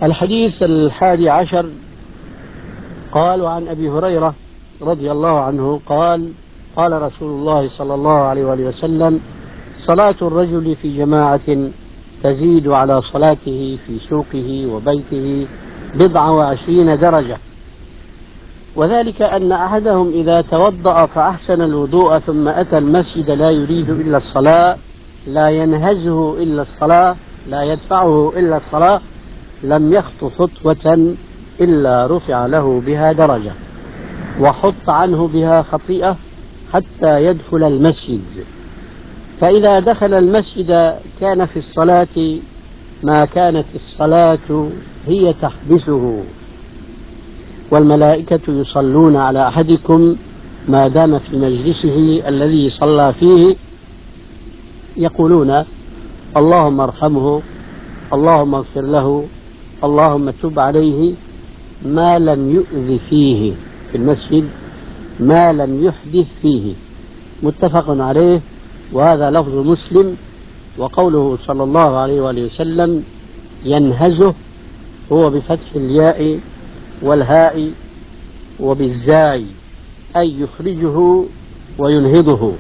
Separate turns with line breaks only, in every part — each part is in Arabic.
الحديث 11 قال: وعن أبي هريرة رضي الله عنه قال: قال رسول الله صلى الله عليه وآله وسلم: صلاة الرجل في جماعة تزيد على صلاته في سوقه وبيته 27 درجة، وذلك أن أحدهم إذا توضأ فأحسن الوضوء ثم أتى المسجد لا يريد إلا الصلاة، لا ينهزه إلا الصلاة، لا يدفعه إلا الصلاة، لم يخط خطوة إلا رفع له بها درجة وحط عنه بها خطيئة حتى يدخل المسجد. فإذا دخل المسجد كان في الصلاة ما كانت الصلاة هي تحبسه، والملائكة يصلون على أحدكم ما دام في مجلسه الذي صلى فيه، يقولون: اللهم ارحمه، اللهم اغفر له، اللهم تب عليه، ما لم يؤذ فيه في المسجد، ما لم يحدث فيه. متفق عليه، وهذا لفظ مسلم. وقوله صلى الله عليه وآله وسلم ينهزه هو بفتح الياء والهاء وبالزاي، أي يخرجه وينهضه.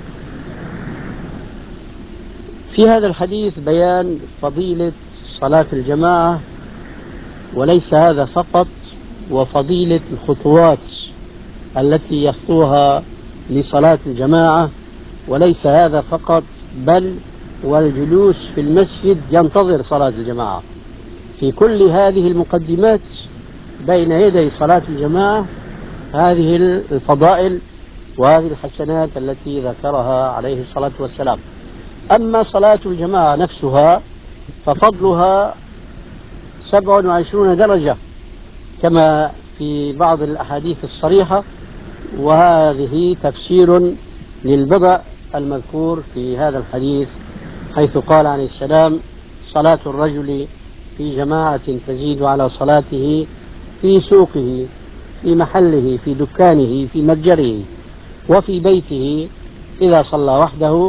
في هذا الحديث بيان فضيلة صلاة الجماعة، وليس هذا فقط، وفضيلة الخطوات التي يخطوها لصلاة الجماعة، وليس هذا فقط، بل والجلوس في المسجد ينتظر صلاة الجماعة. في كل هذه المقدمات بين يدي صلاة الجماعة هذه الفضائل وهذه الحسنات التي ذكرها عليه الصلاة والسلام. أما صلاة الجماعة نفسها ففضلها 27 درجة كما في بعض الأحاديث الصريحة، وهذه تفسير للبضع المذكور في هذا الحديث، حيث قال عليه السلام: صلاة الرجل في جماعة تزيد على صلاته في سوقه، في محله، في دكانه، في متجره، وفي بيته إذا صلى وحده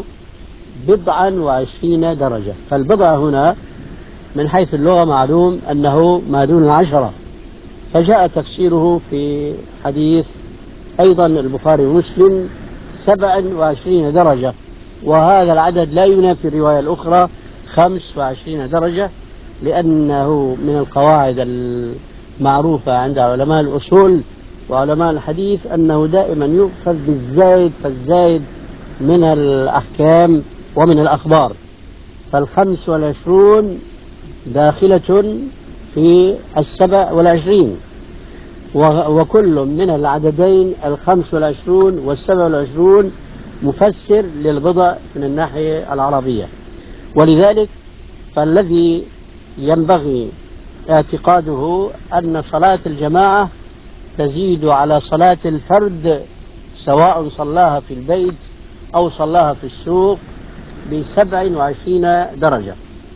27 درجة. فالبضع هنا من حيث اللغة معلوم أنه ما دون 10، فجاء تفسيره في حديث أيضا البخاري ومسلم 27 درجة، وهذا العدد لا ينافي الرواية الأخرى 25 درجة، لأنه من القواعد المعروفة عند علماء الأصول وعلماء الحديث أنه دائما يؤخذ بالزايد، فالزايد من الأحكام ومن الأخبار. فال25 داخلة في 27، وكل من العددين 25 و27 مفسر للبضع من الناحية العربية. ولذلك فالذي ينبغي اعتقاده أن صلاة الجماعة تزيد على صلاة الفرد، سواء صلاها في البيت أو صلاها في السوق، ب27 درجة.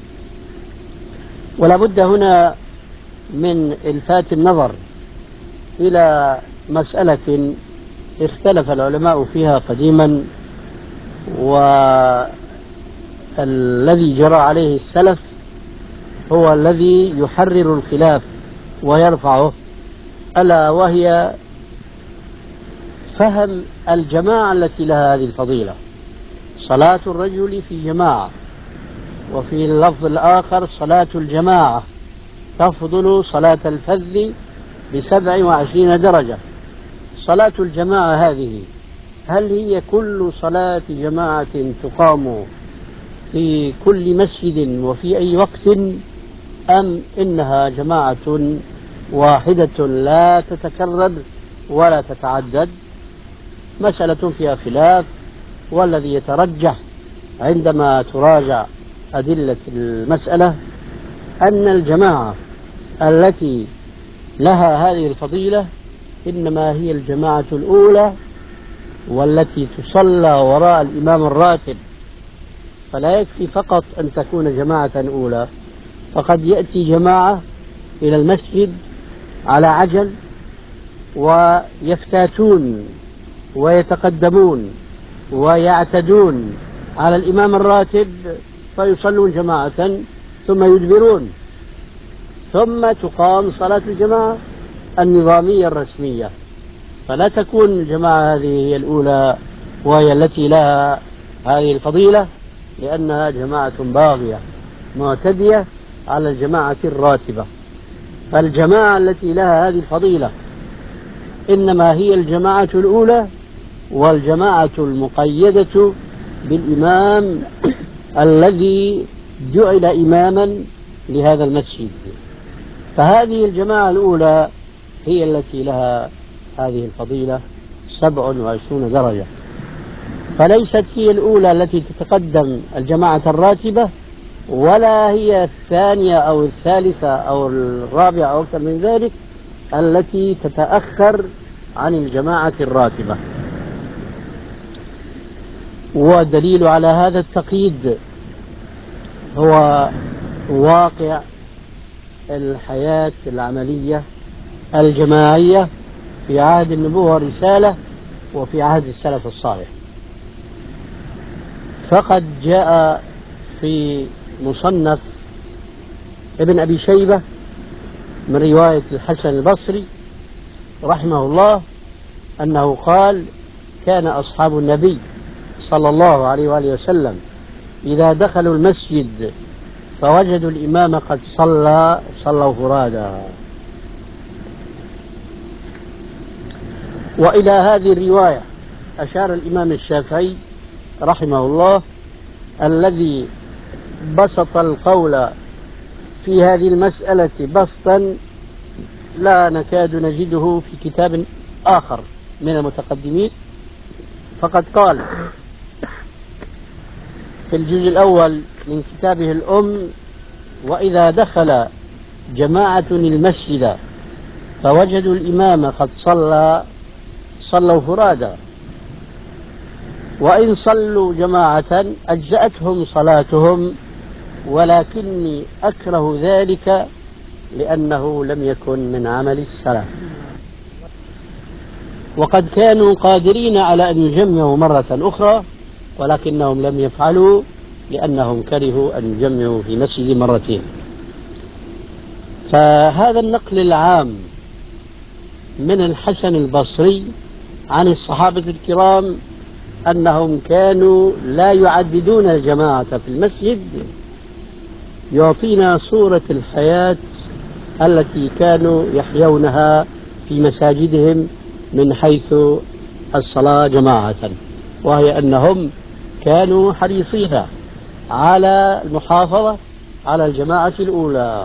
ولا بد هنا من إلفات النظر إلى مسألة اختلف العلماء فيها قديما، والذي جرى عليه السلف هو الذي يحرر الخلاف ويرفعه، ألا وهي فهم الجماعة التي لها هذه الفضيلة. صلاة الرجل في جماعة، وفي اللفظ الآخر صلاة الجماعة تفضل صلاة الفذ ب27 درجة. صلاة الجماعة هذه هل هي كل صلاة جماعة تقام في كل مسجد وفي أي وقت، أم إنها جماعة واحدة لا تتكرر ولا تتعدد؟ مسألة فيها خلاف، والذي يترجح عندما تراجع أدلة المسألة أن الجماعة التي لها هذه الفضيلة إنما هي الجماعة الأولى، والتي تصلى وراء الإمام الراتب. فلا يكفي فقط أن تكون جماعة أولى، فقد يأتي جماعة إلى المسجد على عجل ويفتاتون ويتقدمون ويعتدون على الإمام الراتب فيصلون جماعة ثم يدبرون. ثم تقام صلاة الجماعة النظامية الرسمية، فلا تكون الجماعة هذه هي الأولى وهي التي لها هذه الفضيلة، لأنها جماعة باغية معتدية على الجماعة الراتبة. فالجماعة التي لها هذه الفضيلة إنما هي الجماعة الأولى، والجماعة المقيدة بالإمام الذي جعل إماما لهذا المسجد. فهذه الجماعة الأولى هي التي لها هذه الفضيلة 27 درجة، فليست هي الأولى التي تتقدم الجماعة الراتبة، ولا هي الثانية أو الثالثة أو الرابعة أو أكثر من ذلك التي تتأخر عن الجماعة الراتبة. والدليل على هذا التقييد هو واقع الحياة العملية الجماعية في عهد النبوة والرسالة وفي عهد السلف الصالح. فقد جاء في مصنف ابن أبي شيبة من رواية الحسن البصري رحمه الله أنه قال: كان أصحاب النبي صلى الله عليه وآله وسلم إذا دخلوا المسجد فوجدوا الإمام قد صلوا فرادا. وإلى هذه الرواية أشار الإمام الشافعي رحمه الله، الذي بسط القول في هذه المسألة بسطا لا نكاد نجده في كتاب آخر من المتقدمين. فقد قال في الجزء الأول من كتابه الأم: وإذا دخل جماعة المسجد فوجدوا الإمام قد صلوا فرادا، وإن صلوا جماعة أجزأتهم صلاتهم، ولكني أكره ذلك لأنه لم يكن من عمل السلف. وقد كانوا قادرين على أن يجمعوا مرة أخرى، ولكنهم لم يفعلوا لأنهم كرهوا أن يجمعوا في مسجد مرتين. فهذا النقل العام من الحسن البصري عن الصحابة الكرام أنهم كانوا لا يعددون الجماعة في المسجد يعطينا صورة الحياة التي كانوا يحيونها في مساجدهم من حيث الصلاة جماعة، وهي أنهم كانوا حريصين على المحافظة على الجماعة الأولى،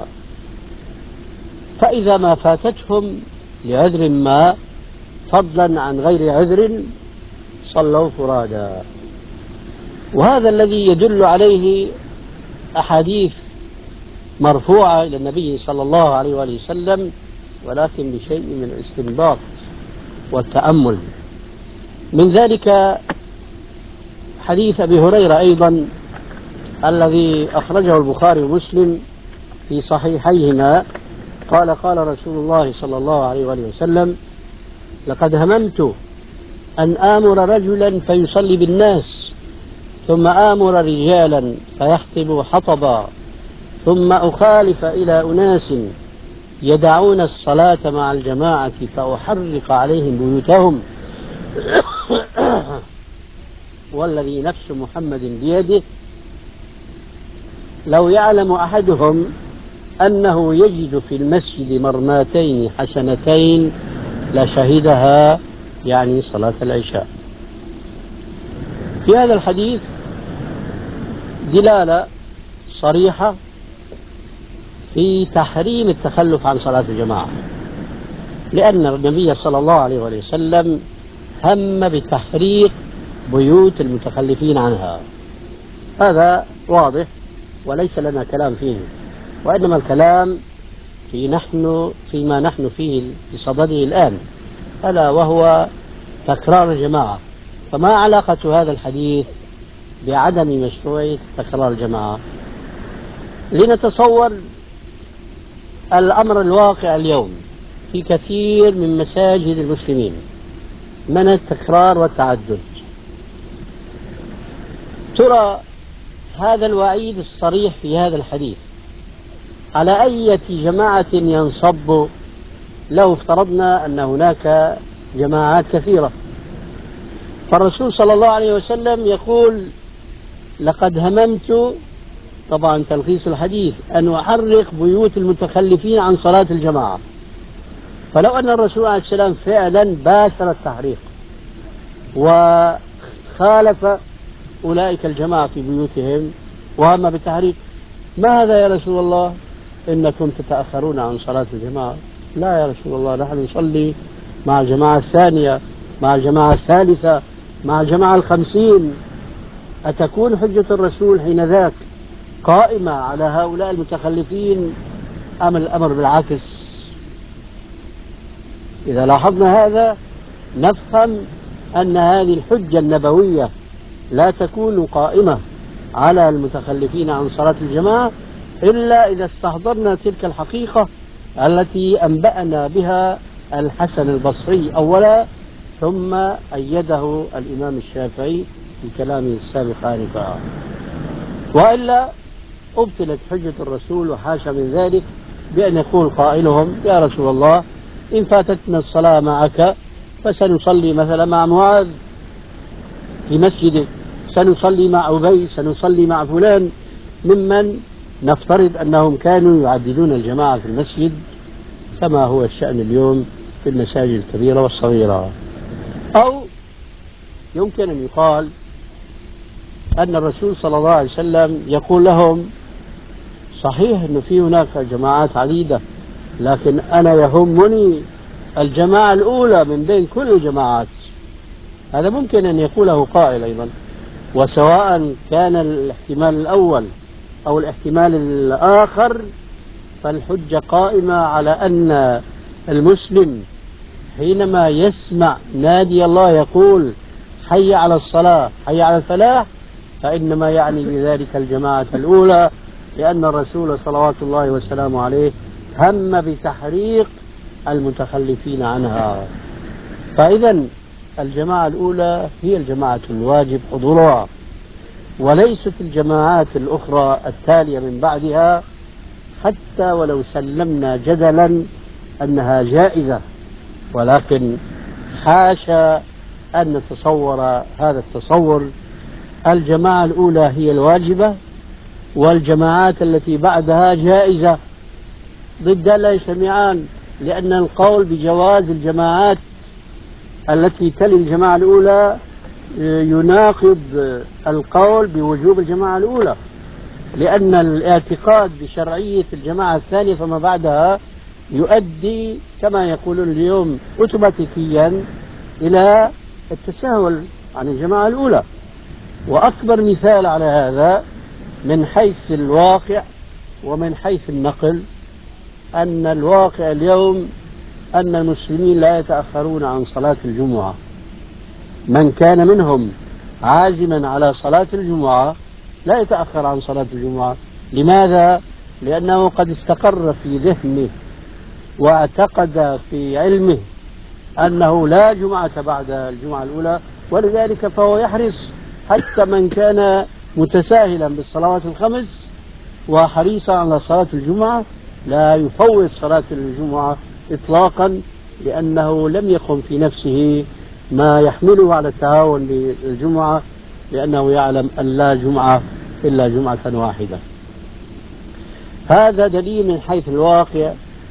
فإذا ما فاتتهم لعذر ما فضلا عن غير عذر صلوا فرادا. وهذا الذي يدل عليه أحاديث مرفوعة إلى النبي صلى الله عليه وآله وسلم، ولكن بشيء من الاستنباط والتأمل. من ذلك حديث أبي هريرة أيضا الذي أخرجه البخاري ومسلم في صحيحيهما، قال: قال رسول الله صلى الله عليه وآله وسلم: لقد هممت أن آمر رجلا فيصلي بالناس، ثم آمر رجالا فيخطبوا حطبا، ثم أخالف إلى أناس يدعون الصلاة مع الجماعة فأحرق عليهم بيوتهم والذي نفس محمد بيده لو يعلم أحدهم أنه يجد في المسجد مرماتين حسنتين لشهدها، يعني صلاة العشاء. في هذا الحديث دلالة صريحة في تحريم التخلف عن صلاة الجماعة، لأن النبي صلى الله عليه وسلم هم بتحريق بيوت المتخلفين عنها. هذا واضح وليس لنا كلام فيه، وإنما الكلام فيما نحن فيه بصدده الآن، ألا وهو تكرار الجماعة. فما علاقة هذا الحديث بعدم مشروعية تكرار الجماعة؟ لنتصور الأمر الواقع اليوم في كثير من مساجد المسلمين من التكرار والتعدد. ترى هذا الوعيد الصريح في هذا الحديث على أي جماعة ينصب لو افترضنا أن هناك جماعات كثيرة؟ فالرسول صلى الله عليه وسلم يقول لقد هممت، طبعا تلخيص الحديث، أن أحرق بيوت المتخلفين عن صلاة الجماعة. فلو أن الرسول عليه السلام فعلا باشر التحريق وخالف أولئك الجماعة في بيوتهم وهم بالتحريق، ما هذا يا رسول الله؟ إنكم تتأخرون عن صلاة الجماعة. لا يا رسول الله، نحن نصلي مع الجماعة الثانية، مع الجماعة الثالثة، مع الجماعة 50. أتكون حجة الرسول حين ذاك قائمة على هؤلاء المتخلفين أم الأمر بالعكس؟ إذا لاحظنا هذا نفهم أن هذه الحجة النبوية لا تكون قائمة على المتخلفين عن صلاة الجماعة إلا إذا استحضرنا تلك الحقيقة التي أنبأنا بها الحسن البصري أولا، ثم أيده الإمام الشافعي في كلامه السابق آنفا. وإلا أبطلت حجة الرسول وحاشا من ذلك بأن يقول قائلهم يا رسول الله إن فاتتنا الصلاة معك فسنصلي مثلا مع معاذ في مسجده، سنصلي مع أبي، سنصلي مع فلان، ممن نفترض أنهم كانوا يعددون الجماعة في المسجد كما هو الشأن اليوم في المساجد الكبيرة والصغيرة. أو يمكن أن يقال أن الرسول صلى الله عليه وسلم يقول لهم صحيح أنه في هناك جماعات عديدة، لكن أنا يهمني الجماعة الأولى من بين كل الجماعات. هذا ممكن أن يقوله قائل أيضا. وسواء كان الاحتمال الأول أو الاحتمال الآخر فالحجة قائمة على أن المسلم حينما يسمع نادي الله يقول حي على الصلاة حي على الفلاح فإنما يعني بذلك الجماعة الأولى، لأن الرسول صلوات الله وسلامه عليه هم بتحريق المتخلفين عنها. فإذا الجماعة الأولى هي الجماعة الواجب حضورها، وليست الجماعات الأخرى التالية من بعدها، حتى ولو سلمنا جدلا أنها جائزة. ولكن حاشا أن نتصور هذا التصور. الجماعة الأولى هي الواجبة والجماعات التي بعدها جائزة، ضدها لا يجتمعان، لأن القول بجواز الجماعات التي تلي الجماعة الأولى يناقض القول بوجوب الجماعة الأولى، لأن الاعتقاد بشرعية الجماعة الثانية فما بعدها يؤدي كما يقولون اليوم أوتوماتيكيا إلى التساهل عن الجماعة الأولى. وأكبر مثال على هذا من حيث الواقع ومن حيث النقل أن الواقع اليوم أن المسلمين لا يتأخرون عن صلاة الجمعة. من كان منهم عازما على صلاة الجمعة لا يتأخر عن صلاة الجمعة. لماذا؟ لأنه قد استقر في ذهنه واعتقد في علمه أنه لا جمعة بعد الجمعة الأولى، ولذلك فهو يحرص حتى من كان متساهلا بالصلوات الخمس وحريصا على صلاة الجمعة لا يفوت صلاة الجمعة إطلاقا، لأنه لم يقم في نفسه ما يحمله على التهاون بالجمعة، لأنه يعلم أن لا جمعة إلا جمعة واحدة. هذا دليل من حيث الواقع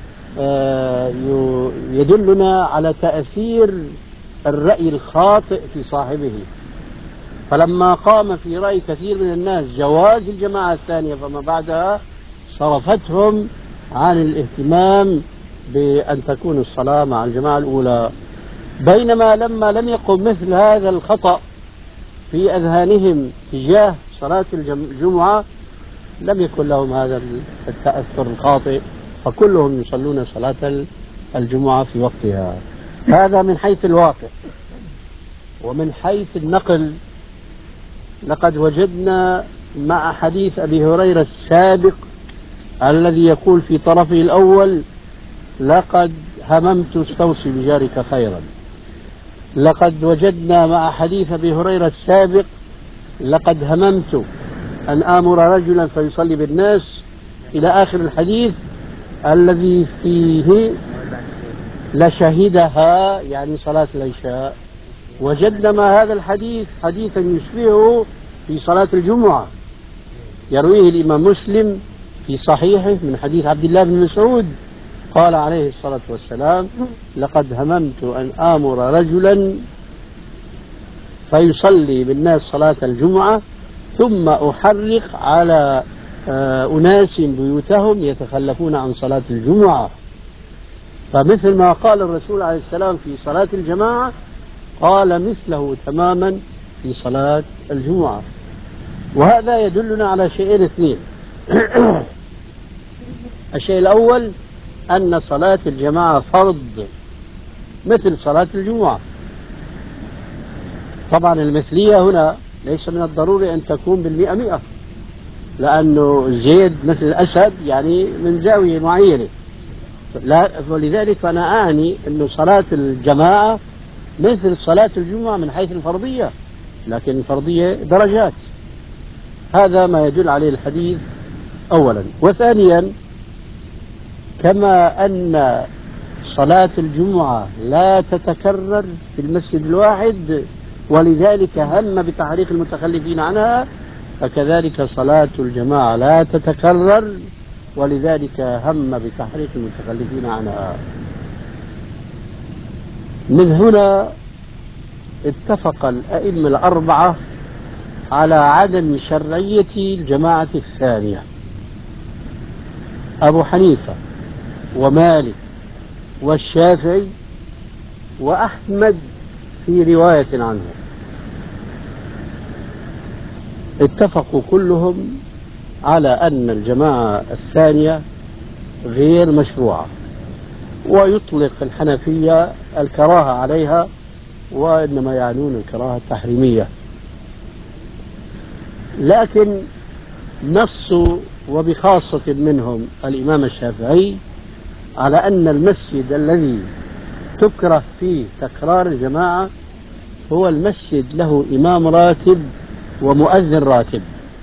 يدلنا على تأثير الرأي الخاطئ في صاحبه. فلما قام في رأي كثير من الناس جواز الجماعة الثانية فما بعدها صرفتهم عن الاهتمام بأن تكون الصلاة مع الجماعة الأولى، بينما لما لم يقم مثل هذا الخطأ في أذهانهم تجاه صلاة الجمعة لم يكن لهم هذا التأثر الخاطئ، فكلهم يصلون صلاة الجمعة في وقتها. هذا من حيث الواقع. ومن حيث النقل لقد وجدنا مع حديث أبي هريرة السابق الذي يقول في طرفه الأول لقد هممت استوصي بجارك خيرا، لقد وجدنا مع حديث أبي هريرة السابق لقد هممت أن آمر رجلا فيصلي بالناس، إلى آخر الحديث الذي فيه لشهدها، يعني صلاة العشاء. وجدنا ما هذا الحديث حديثا يشبهه في صلاة الجمعة، يرويه الإمام مسلم في صحيحه من حديث عبد الله بن مسعود قال عليه الصلاة والسلام: لقد هممت أن آمر رجلا فيصلي بالناس صلاة الجمعة ثم أحرق على أناس بيوتهم يتخلفون عن صلاة الجمعة. فمثل ما قال الرسول عليه السلام في صلاة الجماعة قال مثله تماما في صلاة الجمعة. وهذا يدلنا على شيئين اثنين. الشيء الأول أن صلاة الجماعة فرض مثل صلاة الجمعة. طبعا المثلية هنا ليس من الضروري أن تكون بالمئة مئة، لأنه زيد مثل الأسد يعني من زاوية معينة، ولذلك فأنا أعني أن صلاة الجماعة مثل صلاة الجمعة من حيث الفرضية، لكن الفرضية درجات. هذا ما يدل عليه الحديث أولا. وثانيا، كما أن صلاة الجمعة لا تتكرر في المسجد الواحد ولذلك هم بتحريق المتخلفين عنها، فكذلك صلاة الجماعة لا تتكرر ولذلك هم بتحريق المتخلفين عنها. من هنا اتفق الأئمة الأربعة على عدم شرعية الجماعة الثانية: أبو حنيفة ومالك والشافعي وأحمد في رواية عنه، اتفقوا كلهم على أن الجماعة الثانية غير مشروعة، ويطلق الحنفية الكراهة عليها، وإنما يعنون الكراهة التحريمية. لكن نصوا وبخاصة منهم الإمام الشافعي على أن المسجد الذي تكره فيه تكرار الجماعة هو المسجد له إمام راتب ومؤذن راتب،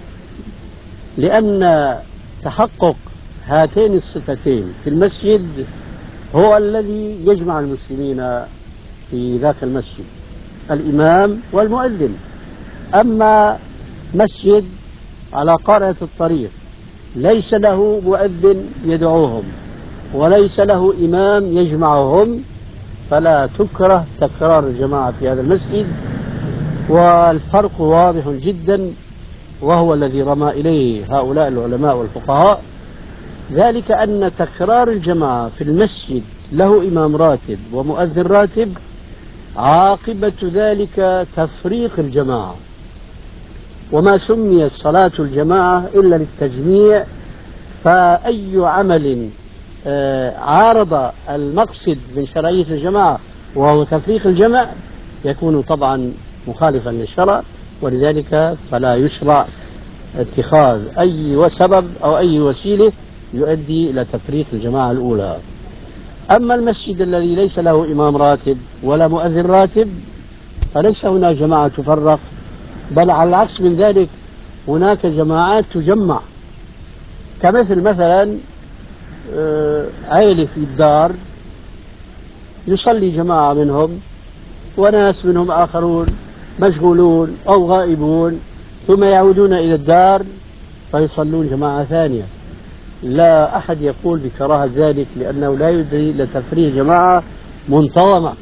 لأن تحقق هاتين الصفتين في المسجد هو الذي يجمع المسلمين في ذاك المسجد، الإمام والمؤذن. أما مسجد على قارعة الطريق ليس له مؤذن يدعوهم وليس له إمام يجمعهم فلا تكره تكرار الجماعة في هذا المسجد. والفرق واضح جدا، وهو الذي رمى إليه هؤلاء العلماء والفقهاء، ذلك أن تكرار الجماعة في المسجد له إمام راتب ومؤذن راتب عاقبة ذلك تفريق الجماعة، وما سميت صلاة الجماعة إلا للتجميع. فأي عمل عارض المقصد من شرعية الجماعة وهو تفريق الجمع يكون طبعا مخالفا للشرع، ولذلك فلا يشرع اتخاذ أي سبب أو أي وسيلة يؤدي إلى تفريق الجماعة الأولى. أما المسجد الذي ليس له إمام راتب ولا مؤذن راتب فليس هناك جماعة تفرق، بل على العكس من ذلك هناك جماعات تجمع، كمثل مثلا عائلة في الدار يصلي جماعة منهم وناس منهم آخرون مشغولون أو غائبون ثم يعودون إلى الدار فيصلون جماعة ثانية. لا أحد يقول بكراهة ذلك لأنه لا يدري إلى تفريغ جماعة منتظمة.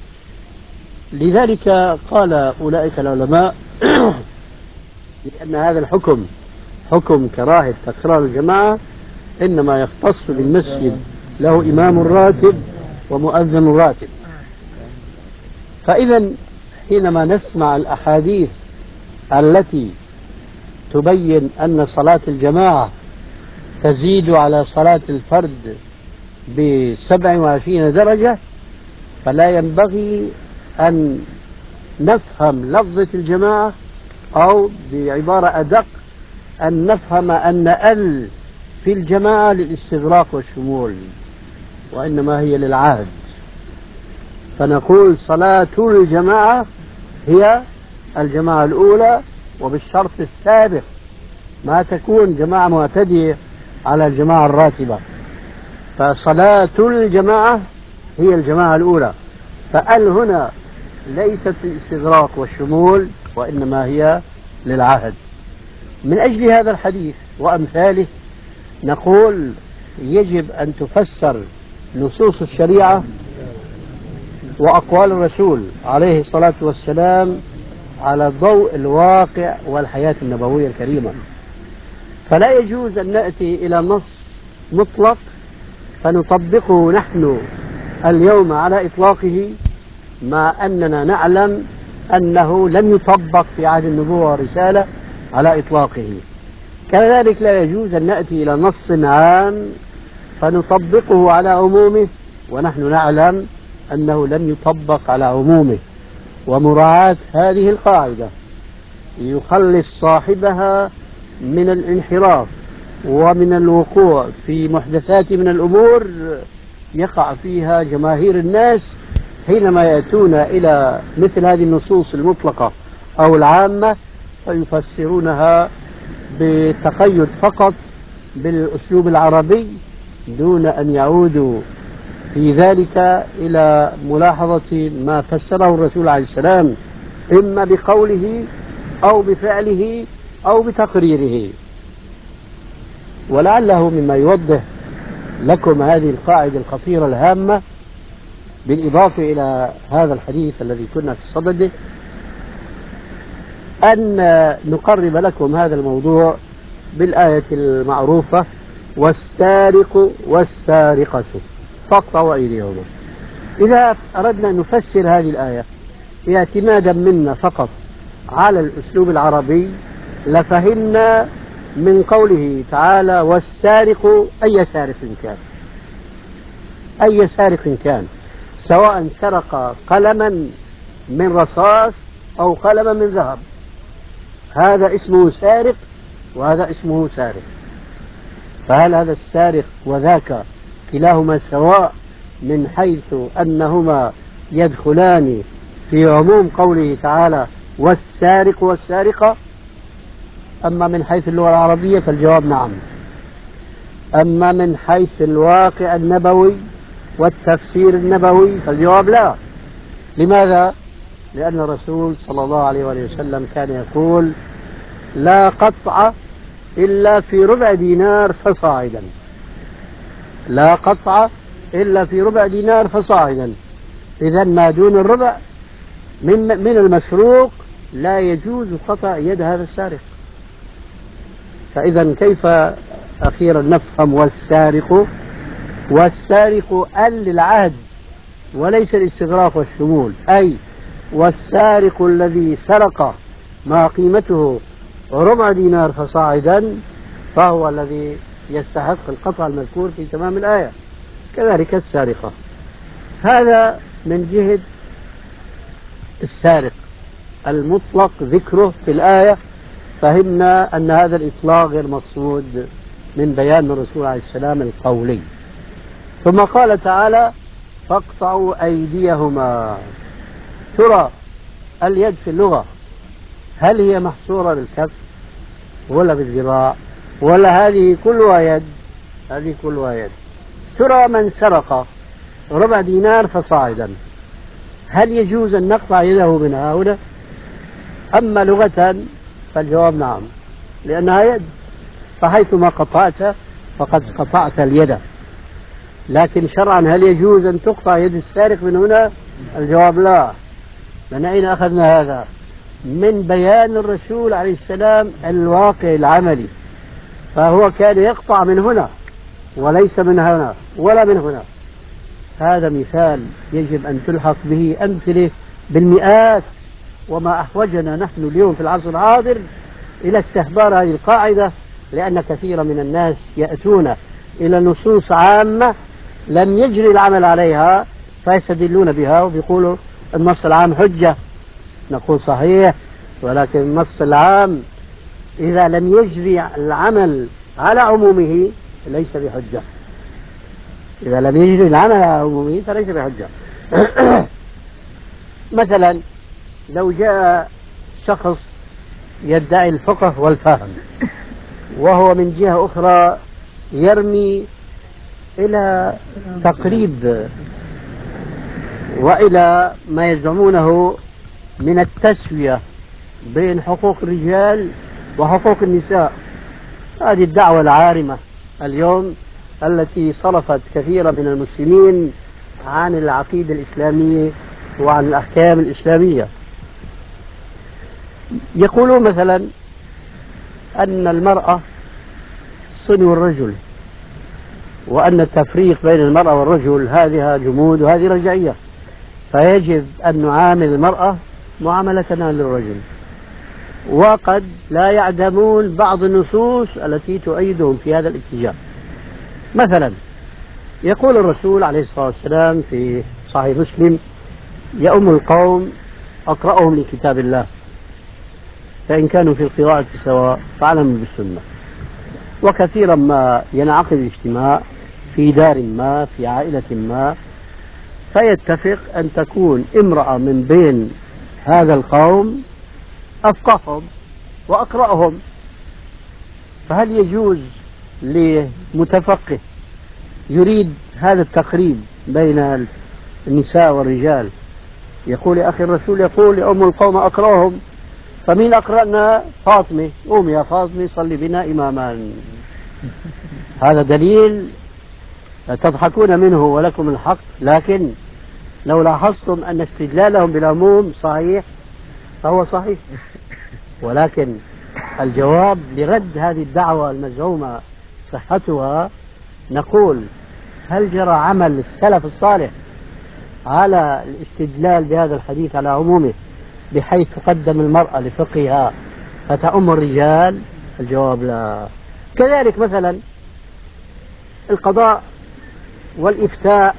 لذلك قال أولئك العلماء لأن هذا الحكم حكم كراهة تكرار الجماعة إنما يختص بالمسجد له إمام راتب ومؤذن راتب. فإذا حينما نسمع الأحاديث التي تبين أن صلاة الجماعة تزيد على صلاة الفرد ب27 درجة، فلا ينبغي أن نفهم لفظة الجماعة، أو بعبارة أدق أن نفهم أن في الجماعة للاستغراق والشمول، وإنما هي للعهد. فنقول صلاة الجماعة هي الجماعة الأولى، وبالشرط السابق ما تكون جماعة معتدية على الجماعة الراتبة، فصلاة الجماعة هي الجماعة الأولى. فال هنا ليست للاستغراق والشمول، وإنما هي للعهد. من أجل هذا الحديث وأمثاله نقول يجب أن تفسر نصوص الشريعة وأقوال الرسول عليه الصلاة والسلام على ضوء الواقع والحياة النبوية الكريمة. فلا يجوز أن نأتي إلى نص مطلق فنطبقه نحن اليوم على إطلاقه، مع أننا نعلم أنه لم يطبق في عهد النبوة والرسالة على إطلاقه. كذلك لا يجوز أن نأتي إلى نص عام فنطبقه على عمومه ونحن نعلم أنه لم يطبق على عمومه. ومراعاة هذه القاعدة يخلص صاحبها من الانحراف ومن الوقوع في محدثات من الأمور يقع فيها جماهير الناس حينما يأتون إلى مثل هذه النصوص المطلقة أو العامة فيفسرونها بتقيد فقط بالأسلوب العربي دون أن يعودوا في ذلك إلى ملاحظة ما فسره الرسول عليه السلام إما بقوله أو بفعله أو بتقريره. ولعله مما يوضح لكم هذه القاعدة الخطيرة الهامة بالإضافة إلى هذا الحديث الذي كنا في صدده أن نقرب لكم هذا الموضوع بالآية المعروفة: والسارق والسارقة فاقطعوا أيديهما. إذا أردنا أن نفسر هذه الآية اعتمادا منا فقط على الأسلوب العربي لفهمنا من قوله تعالى: والسارق أي سارق كان، أي سارق كان، سواء سرق قلما من رصاص أو قلما من ذهب، هذا اسمه سارق وهذا اسمه سارق. فهل هذا السارق وذاك كلاهما سواء من حيث أنهما يدخلان في عموم قوله تعالى: والسارق والسارقة؟ أما من حيث اللغة العربية فالجواب نعم. أما من حيث الواقع النبوي والتفسير النبوي فالجواب لا. لماذا؟ لأن الرسول صلى الله عليه وسلم كان يقول: لا قطع إلا في ربع دينار فصاعدا، لا قطع إلا في ربع دينار فصاعدا. إذا ما دون الربع من المسروق لا يجوز قطع يد هذا السارق. فإذا كيف أخيرا نفهم والسارق؟ والسارق للعهد وليس الاستغراق والشمول، أي والسارق الذي سرق ما قيمته ربع دينار فصاعدا فهو الذي يستحق القطع المذكور في تمام الآية. كذلك السارقة. هذا من جهة السارق المطلق ذكره في الآية، فهمنا أن هذا الإطلاق غير مقصود من بيان الرسول عليه السلام القولي. ثم قال تعالى: فاقطعوا أيديهما. ترى اليد في اللغة هل هي محصورة بالكف ولا بالذراع ولا هذه كلها يد؟ هذه كلها يد. ترى من سرق ربع دينار فصاعدا هل يجوز أن نقطع يده من هنا؟ أما لغة فالجواب نعم، لأنها يد، فحيثما قطعت فقد قطعت اليد. لكن شرعا هل يجوز أن تقطع يد السارق من هنا؟ الجواب لا. من أين أخذنا هذا؟ من بيان الرسول عليه السلام الواقع العملي، فهو كان يقطع من هنا وليس من هنا ولا من هنا. هذا مثال يجب أن تلحق به أمثلة بالمئات، وما أحوجنا نحن اليوم في العصر الحاضر إلى استحضار هذه القاعدة، لأن كثير من الناس يأتون إلى نصوص عامة لم يجري العمل عليها فيستدلون بها وبيقولوا النص العام حجة. نقول صحيح، ولكن النص العام إذا لم يجري العمل على عمومه ليس بحجة. إذا لم يجري العمل على عمومه فليس بحجة. مثلا لو جاء شخص يدعي الفقه والفهم وهو من جهة أخرى يرمي إلى تقريب وإلى ما يزعمونه من التسوية بين حقوق الرجال وحقوق النساء. هذه الدعوة العارمة اليوم التي صرفت كثيرا من المسلمين عن العقيدة الإسلامية وعن الأحكام الإسلامية. يقولون مثلا أن المرأة صنو الرجل، وأن التفريق بين المرأة والرجل هذه جمود وهذه رجعية، فيجب أن نعامل المرأة معاملتنا للرجل. وقد لا يعدمون بعض النصوص التي تؤيدهم في هذا الاتجاه. مثلا يقول الرسول عليه الصلاة والسلام في صحيح مسلم: يؤم القوم أقرأهم لكتاب الله، فإن كانوا في القراءة سواء فاعلموا بالسنة. وكثيرا ما ينعقد الاجتماع في دار ما في عائلة ما، فيتفق أن تكون امرأة من بين هذا القوم أفقههم وأقرأهم. فهل يجوز لمتفقه يريد هذا التقريب بين النساء والرجال يقول: يا أخي الرسول يقول يؤم القوم أقرأهم، فمين أقرأنا؟ فاطمة، قوم يا فاطمة صلي بنا إماما. هذا دليل تضحكون منه ولكم الحق، لكن لو لاحظتم أن استدلالهم بالعموم صحيح فهو صحيح. ولكن الجواب لرد هذه الدعوة المزعومة صحتها، نقول: هل جرى عمل السلف الصالح على الاستدلال بهذا الحديث على عمومه بحيث تقدم المرأة لفقهها فتأم الرجال؟ الجواب لا. كذلك مثلا القضاء والإفتاء،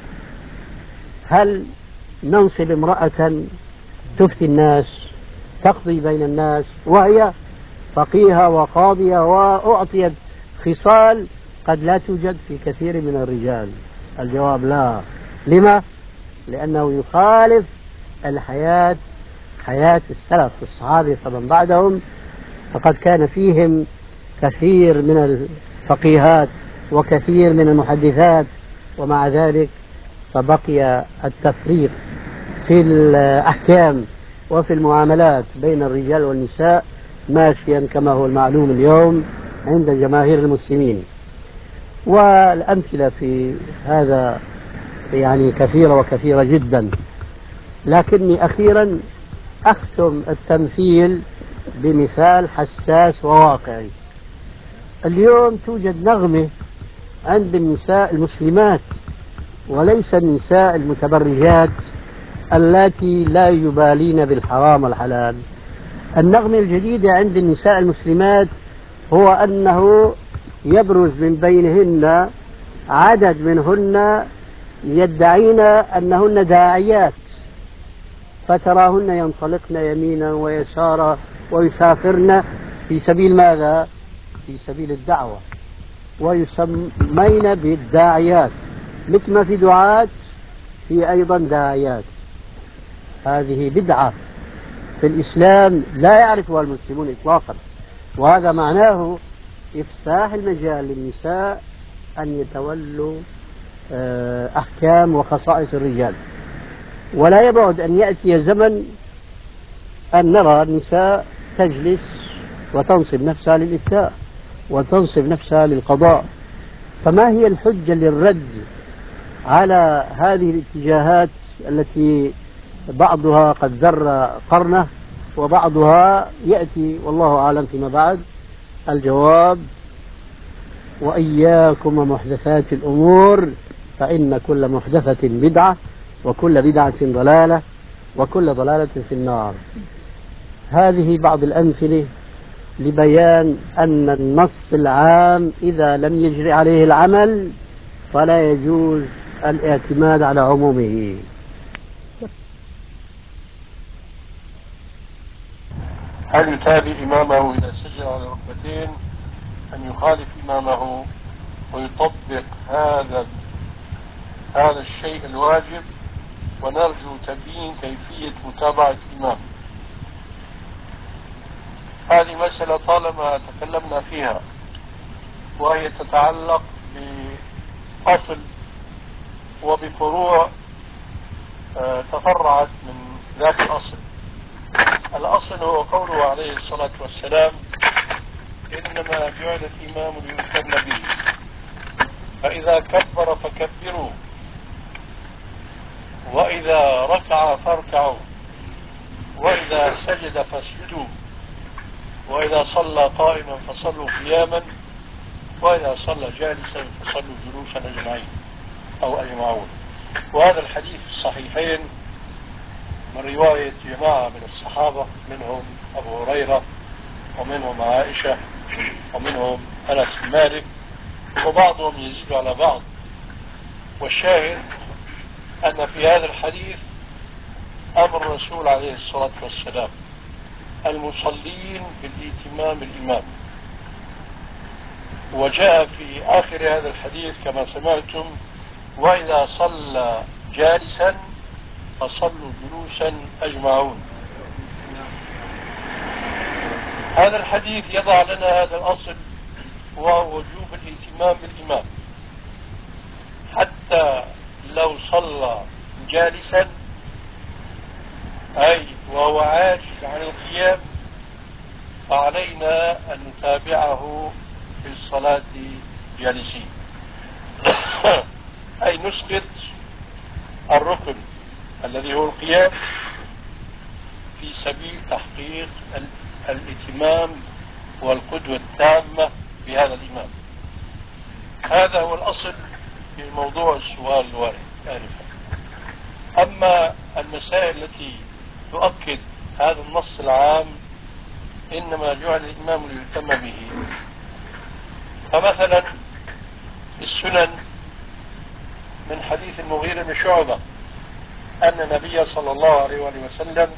هل ننصب امرأة تفتي الناس تقضي بين الناس وهي فقيهة وقاضية وأعطيت خصال قد لا توجد في كثير من الرجال؟ الجواب لا. لما؟ لأنه يخالف الحياة، حياة السلف الصحابة فمن بعدهم، فقد كان فيهم كثير من الفقيهات وكثير من المحدثات، ومع ذلك فبقي التفريق في الأحكام وفي المعاملات بين الرجال والنساء ماشيا كما هو المعلوم اليوم عند جماهير المسلمين. والأمثلة في هذا يعني كثيرة وكثيرة جدا، لكني أخيرا أختم التمثيل بمثال حساس وواقعي. اليوم توجد نغمة عند النساء المسلمات وليس النساء المتبرجات اللاتي لا يبالين بالحرام والحلال. النغمة الجديدة عند النساء المسلمات هو أنه يبرز من بينهن عدد منهن يدعين أنهن داعيات، فتراهن ينطلقن يمينا ويسارا ويسافرن في سبيل ماذا؟ في سبيل الدعوة، ويسمين بالداعيات، مثل ما في دعاة في أيضا داعيات. هذه بدعة في الإسلام لا يعرفها المسلمون إطلاقا، وهذا معناه إفساح المجال للنساء أن يتولوا أحكام وخصائص الرجال. ولا يبعد أن يأتي زمن أن نرى النساء تجلس وتنصب نفسها للإفتاء وتنصب نفسها للقضاء. فما هي الحجة للرد على هذه الاتجاهات التي بعضها قد ذر قرنه وبعضها يأتي والله أعلم فيما بعد؟ الجواب: وإياكم ومحدثات الأمور، فإن كل محدثة بدعة وكل بدعة ضلالة وكل ضلالة في النار. هذه بعض الأمثلة لبيان أن النص العام إذا لم يجري عليه العمل فلا يجوز الاعتماد على عمومه.
هل يتابع إمامه إذا سجد على ركبتين أن يخالف إمامه ويطبق هذا الشيء الواجب؟ ونرجو تبيين كيفية متابعة الإمام. هذه مسألة طالما تكلمنا فيها، وهي تتعلق أصل وبفروع تفرعت من ذاك الأصل. الأصل هو قوله عليه الصلاة والسلام: إنما جعل الإمام ليؤتم به، فإذا كبر فكبروا، وإذا ركع فاركعوا، وإذا سجد فاسجدوا، وإذا صلى قائما فصلوا قياما، وإذا صلى جالسا فصلوا جلوسا أجمعين أو أجمعون. وهذا الحديث في الصحيحين من رواية جماعة من الصحابة، منهم أبو هريرة ومنهم عائشة ومنهم أنس بن مالك، وبعضهم يزيد على بعض. والشاهد أن في هذا الحديث أمر الرسول عليه الصلاة والسلام المصلين بالائتمام بالإمام. وجاء في آخر هذا الحديث كما سمعتم: وإذا صلى جالسا فصلوا جلوسا أجمعون. هذا الحديث يضع لنا هذا الأصل، وهو وجوب الائتمام بالإمام، حتى لو صلى جالسا أي وهو عاجز عن القيام فعلينا أن نتابعه في الصلاة جالسين أي نسقط الركن الذي هو القيام في سبيل تحقيق الائتمام والقدوة التامة بهذا الإمام. هذا هو الأصل في موضوع السؤال الوارد آنفا. أما المسائل التي تؤكد هذا النص العام إنما جعل الإمام ليهتم به، فمثلا السنن من حديث المغيرة بن شعبة أن النبي صلى الله عليه وآله وسلم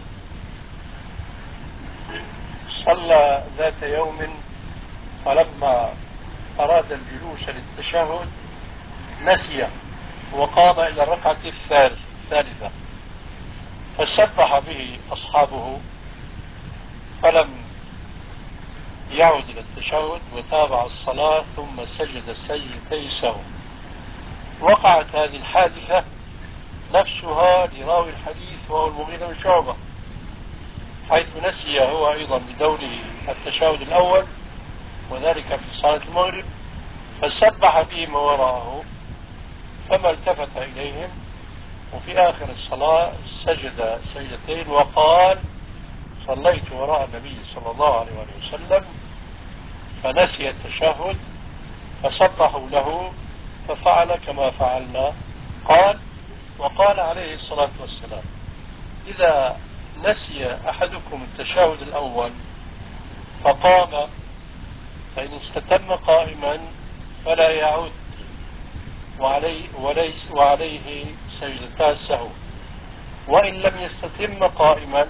صلى ذات يوم، فلما أراد الجلوس للتشهد نسي وقام إلى الركعة الثالثة، فسبح به أصحابه فلم يعد إلى التشهد وتابع الصلاة ثم سجد سجدتي سهو. وقعت هذه الحادثة نفسها لراوي الحديث وهو المغيرة بن شعبة، حيث نسي هو أيضا بدوره التشهد الأول وذلك في صلاة المغرب، فسبح بهم وراءه فما التفت إليهم، وفي آخر الصلاة سجد سجدتين وقال: صليت وراء النبي صلى الله عليه وسلم فنسي التشهد فسبحوا له ففعل كما فعلنا. قال: وقال عليه الصلاة والسلام: إذا نسي أحدكم التشهد الأول فقام فإن استتم قائما فلا يعود وعليه سجدتا السهو، وإن لم يستتم قائما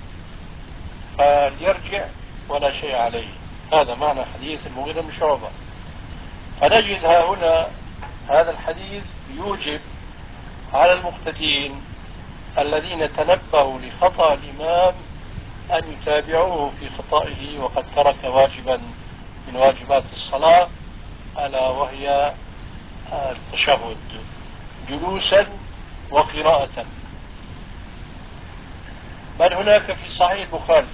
فليرجع ولا شيء عليه. هذا معنى حديث المغيرة بن شعبة. فنجد هنا هذا الحديث يوجب على المقتدين الذين تنبهوا لخطأ الإمام أن يتابعوه في خطئه وقد ترك واجبا من واجبات الصلاة، ألا وهي التشهد جلوسا وقراءة. بل هناك في صحيح البخاري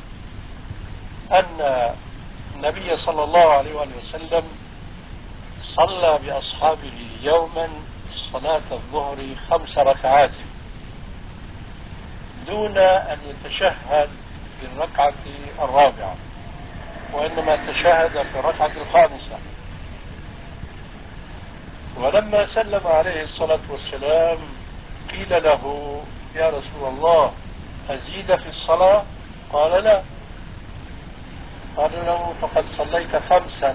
أن النبي صلى الله عليه وسلم صلى بأصحابه يوما صلاة الظهر 5 ركعات دون أن يتشهد في الركعة الرابعة، وإنما تشهد في الركعة الخامسة. ولما سلم عليه الصلاة والسلام قيل له: يا رسول الله أزيد في الصلاة؟ قال: لا. قال له: فقد صليت 5.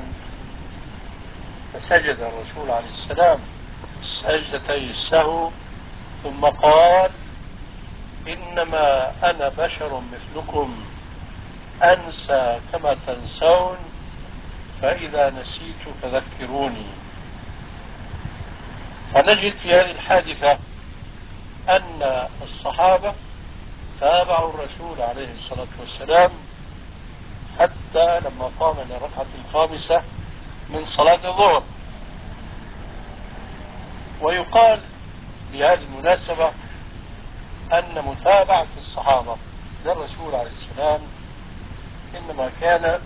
فسجد الرسول عليه السلام سجدتي السهو ثم قال: إنما أنا بشر مثلكم أنسى كما تنسون، فإذا نسيت فذكروني. فنجد في هذه الحادثة أن الصحابة تابعوا الرسول عليه الصلاة والسلام حتى لما قام إلى الركعة الخامسة من صلاة الظهر. ويقال بهذه المناسبة أن متابعة الصحابة للرسول عليه السلام إنما كان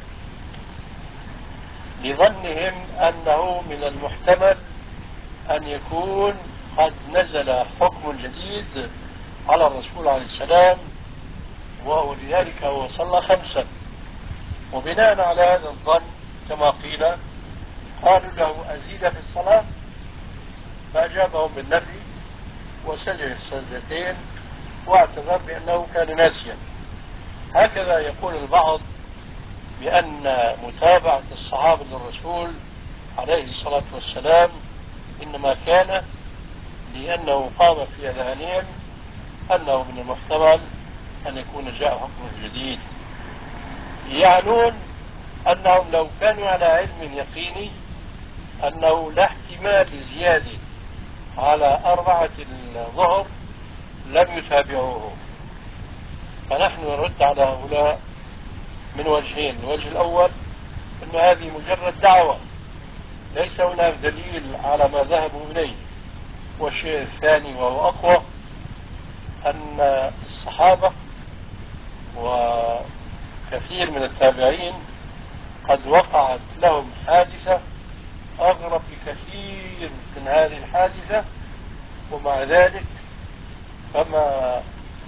لظنهم أنه من المحتمل أن يكون قد نزل حكم جديد على الرسول عليه السلام، ولذلك هو صلى 5. وبناء على هذا الظن كما قيل قالوا له أزيد في الصلاة، فأجابهم بالنفي وسجد السجدتين واعتذر بأنه كان ناسيا. هكذا يقول البعض بأن متابعة الصحابة للرسول عليه الصلاة والسلام إنما كان لأنه قام في أذهانهم أنه من المحتمل أن يكون جاء حكم جديد، يعنون أنهم لو كانوا على علم يقيني أنه لا احتمال لزيادة على 4 الظهر لم يتابعوه. فنحن نرد على هؤلاء من وجهين: الوجه الأول أن هذه مجرد دعوة ليس هناك دليل على ما ذهبوا إليه، والشيء الثاني وهو أقوى أن الصحابة وكثير من التابعين قد وقعت لهم حادثة أغرب بكثير من هذه الحادثة، ومع ذلك فما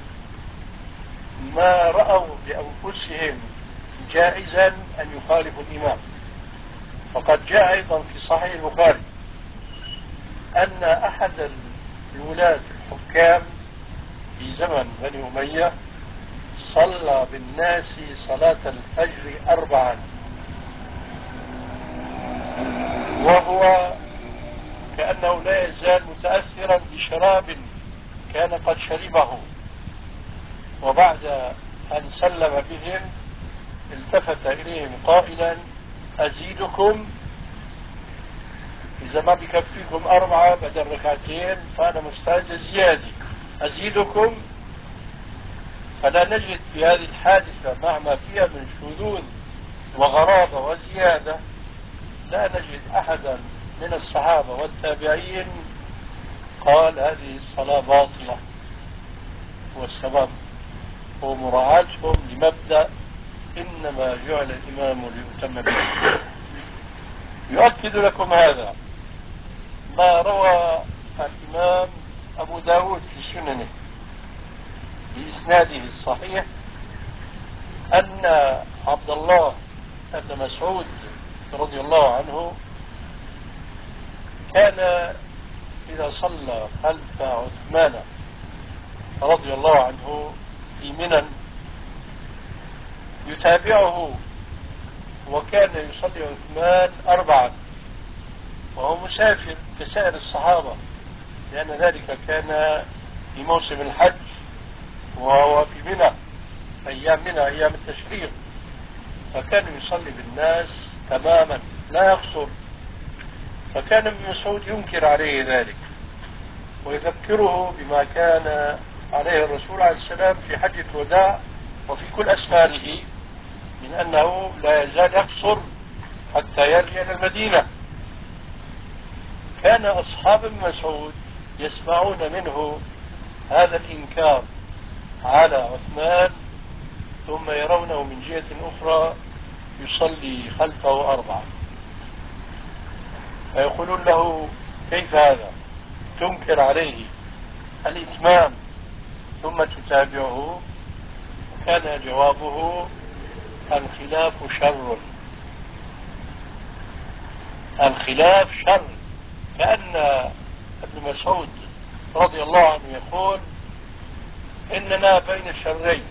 رأوا لأنفسهم جائزا أن يخالفوا الإمام. وقد جاء أيضا في صحيح البخاري أن أحد الولاة الحكام في زمن بني أمية صلى بالناس صلاة الفجر 4، وهو كأنه لا يزال متأثرا بشراب كان قد شربه، وبعد أن سلم بهم التفت إليهم قائلا: أزيدكم؟ إذا ما بكفيكم 4 بدل 2 فأنا مستعد زيادة، أزيدكم؟ فلا نجد في هذه الحادثة مع ما فيها من شذوذ وغرابة وزيادة، لا نجد أحدا من الصحابة والتابعين قال هذه الصلاة باطلة. والسبب هو مراعاتهم لمبدأ إنما جعل الإمام ليؤتم به. يؤكد لكم هذا ما روى الإمام أبو داود في سننه بإسناده الصحيح أن عبد الله بن مسعود رضي الله عنه كان إذا صلى خلف عثمان رضي الله عنه في منى يتابعه، وكان يصلي عثمان 4 وهو مسافر كسائر الصحابة، لأن ذلك كان في موسم الحج وهو في منى أيام منى أيام التشريق، فكان يصلي بالناس تماما لا يقصر. فكان ابن مسعود ينكر عليه ذلك ويذكره بما كان عليه الرسول عليه السلام في حجة الوداع وفي كل أسفاره من أنه لا يزال يقصر حتى يرجع إلى المدينة. كان أصحاب ابن مسعود يسمعون منه هذا الإنكار على عثمان ثم يرونه من جهة أخرى يصلي خلفه 4، فيقولون له: كيف هذا؟ تنكر عليه الإتمام ثم تتابعه؟ كان جوابه: الخلاف شر، الخلاف شر. كأن ابن مسعود رضي الله عنه يقول: إننا بين شرين،